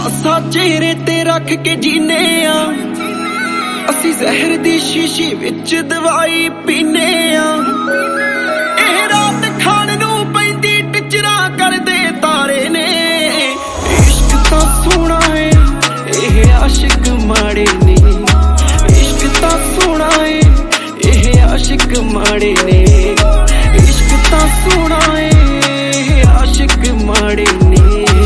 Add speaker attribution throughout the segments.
Speaker 1: ਸਾਸਾ ਚਿਹਰੇ ਤੇ ਰੱਖ ਕੇ ਜੀਨੇ ਆ ਅਸੀਂ ਜ਼ਹਿਰ ਦੀ ਸ਼ੀਸ਼ੀ ਵਿੱਚ ਦਵਾਈ ਪੀਨੇ ਆ ਇਹ ਰਾਤ ਖਾਣ ਨੂੰ ਪੈਂਦੀ ਟਿਚਰਾਂ ਕਰਦੇ ਤਾਰੇ ਨੇ ਇਸ਼ਕ ਤਾਂ ਸੋਹਣਾ ਏ ਇਹ ਆਸ਼ਿਕ ਮਾੜੇ ਨੇ ਇਸ਼ਕ ਤਾਂ ਸੋਹਣਾ ਏ ਇਹ ਆਸ਼ਿਕ ਮਾੜੇ ਨੇ ਇਸ਼ਕ ਤਾਂ ਸੋਹਣਾ ਏ ਇਹ ਆਸ਼ਿਕ ਮਾੜੇ ਨੇ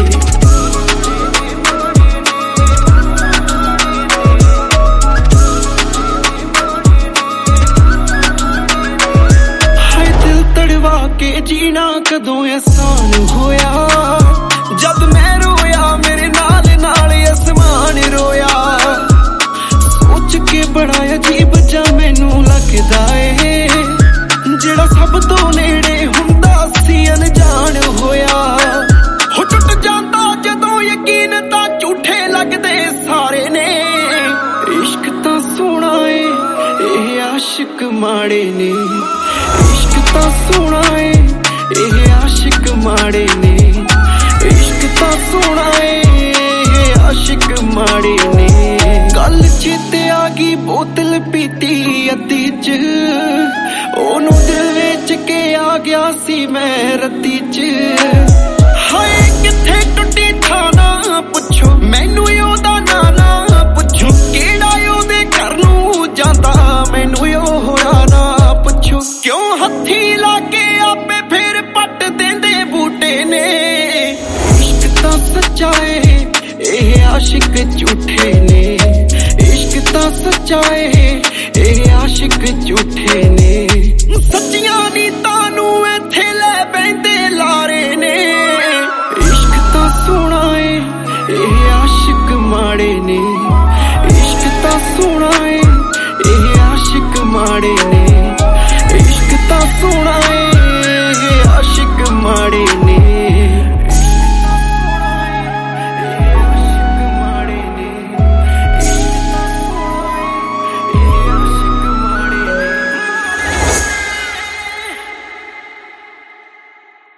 Speaker 1: ਕੇ ਜੀਣਾ ਕਦੋਂ ਆਸਾਨ ਹੋਇਆ ਜਦ ਮੈਂ ਰੋਇਆ ਮੇਰੇ ਨਾਲ ਨਾਲ ਅਸਮਾਨ ਰੋਇਆ ਸੋਚ ਕੇ ਬੜਾ ਅਜੀਬ ਜਿਹਾ ਮੈਨੂੰ ਲੱਗਦਾ ਏ ਜਿਹੜਾ ਸਭ ਤੋਂ ਨੇੜੇ ਹੁੰਦਾ ਸੀ ਅਣਜਾਣ ਹੋਇਆ ਹੋ ਟੁੱਟ ਜਾਂਦਾ ਜਦੋਂ ਯਕੀਨ ਤਾਂ ਝੂਠੇ ਲੱਗਦੇ ਸਾਰੇ ਨੇ ਇਸ਼ਕ ਤਾਂ ਸੋਹਣਾ ਏ ਇਹ ਆਸ਼ਿਕ ਮਾੜੇ ਨੇ ਇਸ਼ਕ ਤਾਂ ਸੋਹਣਾ ਏ ਇਹ ਆਸ਼ਿਕ ਮਾੜੇ ਨੇ ਇਸ਼ਕ ਤਾਂ ਸੋਹਣਾ ਏ ਇਹ ਆਸ਼ਿਕ ਮਾੜੇ ਨੇ ਗੱਲ ਚੇਤੇ ਆ ਗਈ ਬੋਤਲ ਪੀਤੀ ਅੱਧੀ ਚ ਉਹਨੂੰ ਦਿਲ ਵਿੱਚ ਕੇ ਆ ਗਿਆ ਸੀ ਮੈਂ ਰੱਤੀ ਚ ਹਾਏ ਕਿੱਥੇ ਟੁੱਟੀ ਥਾਣਾ ਪੁੱਛੋ ਮੈਨੂੰ ਉਹਦਾ ਨਾ ਪੁੱਛੋ ਕਿਹੜਾ ਉਹਦੇ ਘਰ ਨੂੰ ਜਾਂਦਾ ਮੈਨੂੰ ਉਹ ਨਾ ਪੁੱਛੋ ਕਿਉਂ ਹੱਥੀ ਲਾਗੇ ਆਪੇ ਫਿਰ ਪੱਟ ਦਿੰਦੇ ਬੂਟੇ ਨੇ ਇਸ਼ਕ ਤਾਂ ਸੱਚਾ ਏ ਇਹ ਆਸ਼ਿਕ ਝੂਠੇ ਨੇ ਇਸ਼ਕ ਤਾਂ ਸੱਚਾ ਏ ਇਹ ਆਸ਼ਿਕ ਝੂਠੇ ਨੇ ਸੱਚੀਆਂ ਨੀਤਾਂ ਨੂੰ ਇੱਥੇ ਲੈ ਬੈਂਦੇ ਲਾਰੇ ਨੇ ਇਸ਼ਕ ਤਾਂ ਸੋਹਣਾ ਏ ਇਹ ਆਸ਼ਿਕ ਮਾੜੇ ਨੇ ਇਸ਼ਕ ਤਾਂ ਸੋਹਣਾ ਏ ਇਹ ਆਸ਼ਿਕ ਮਾੜੇ ਨੇ ਇਸ਼ਕ ਤਾਂ ਸੋਹਣਾ ਏ ਇਹ ਆਸ਼ਿਕ ਮਾੜੇ ਨੇ